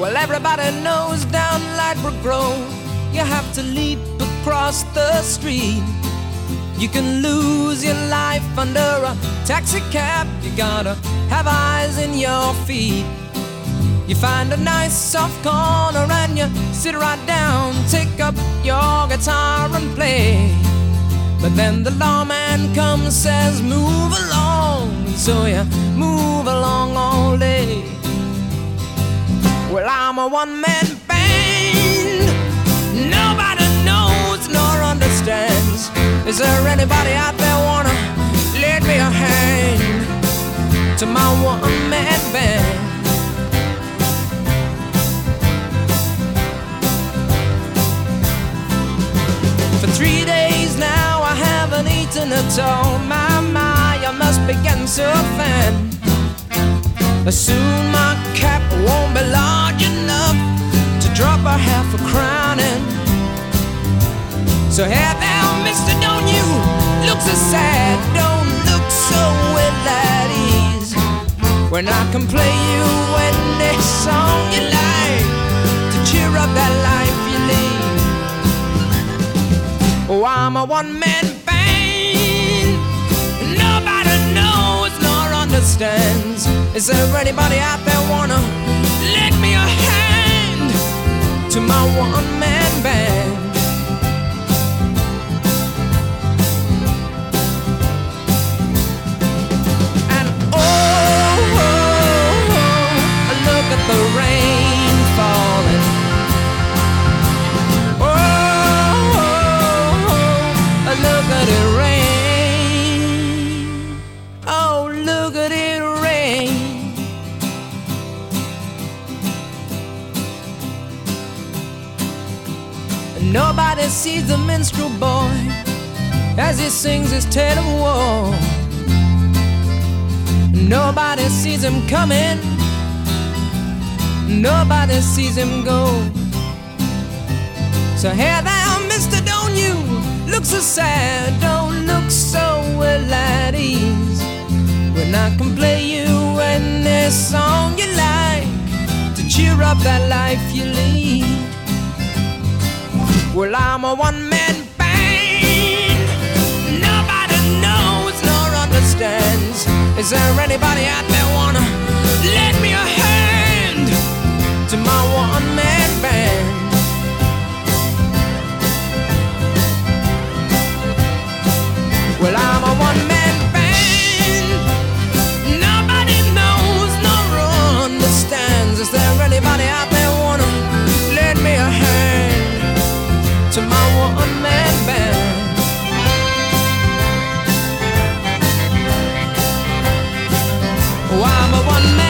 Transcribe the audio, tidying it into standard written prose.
Well, everybody knows down Lightbrook Grove you have to leap across the street. You can lose your life under a taxi cab. You gotta have eyes in your feet. You find a nice soft corner and you sit right down, take up your guitar and play. But then the lawman comes, says move along, so you move along all day. Well, I'm a one-man band, nobody knows nor understands. Is there anybody out there wanna lend me a hand to my one-man band? For 3 days now I haven't eaten at all. My, I must be getting so thin. Soon my cap won't be large enough to drop a half a crown in. So hey there, mister, don't you look so sad, don't look so ill at ease, when I can play you any song you like to cheer up that life you lead. Oh, I'm a one-man band, nobody knows nor understands. Is there anybody out there wanna lend me a hand to my one-man band? And oh, look at the rain falling. Look at it rain. Oh, look at it rain. Nobody sees the minstrel boy as he sings his tale of war. Nobody sees him coming, nobody sees him go. So hey there, mister, don't you look so sad, don't look so well at ease, when I can play you any song you like to cheer up that life you lead. Well, I'm a one-man band, nobody knows nor understands. Is there anybody out there wanna lend me a hand to my one-man band? Well, I'm a one-man band, nobody knows nor understands. Is there anybody out there wanna lend me a hand to my one-man band? Oh, I'm a one-man